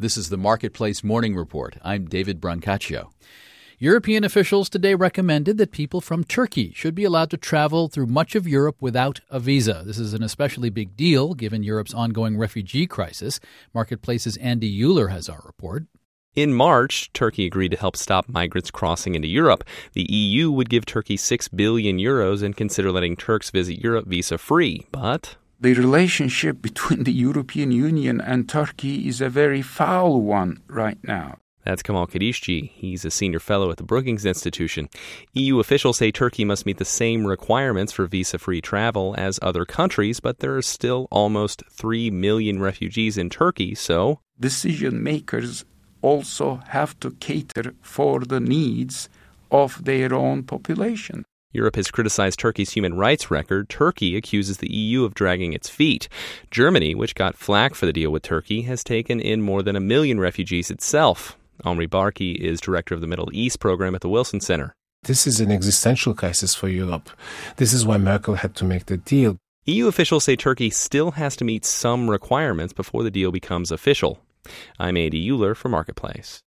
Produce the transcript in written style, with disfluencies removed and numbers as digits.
This is the Marketplace Morning Report. I'm David Brancaccio. European officials today recommended that people from Turkey should be allowed to travel through much of Europe without a visa. This is an especially big deal given Europe's ongoing refugee crisis. Marketplace's Andy Euler has our report. In March, Turkey agreed to help stop migrants crossing into Europe. The EU would give Turkey 6 billion euros and consider letting Turks visit Europe visa-free, but the relationship between the European Union and Turkey is a very foul one right now. That's Kamal Kadishci. He's a senior fellow at the Brookings Institution. EU officials say Turkey must meet the same requirements for visa-free travel as other countries, but there are still almost 3 million refugees in Turkey, so decision makers also have to cater for the needs of their own population. Europe has criticized Turkey's human rights record. Turkey accuses the EU of dragging its feet. Germany, which got flack for the deal with Turkey, has taken in more than 1 million refugees itself. Omri Barki is director of the Middle East program at the Wilson Center. This is an existential crisis for Europe. This is why Merkel had to make the deal. EU officials say Turkey still has to meet some requirements before the deal becomes official. I'm Andy Euler for Marketplace.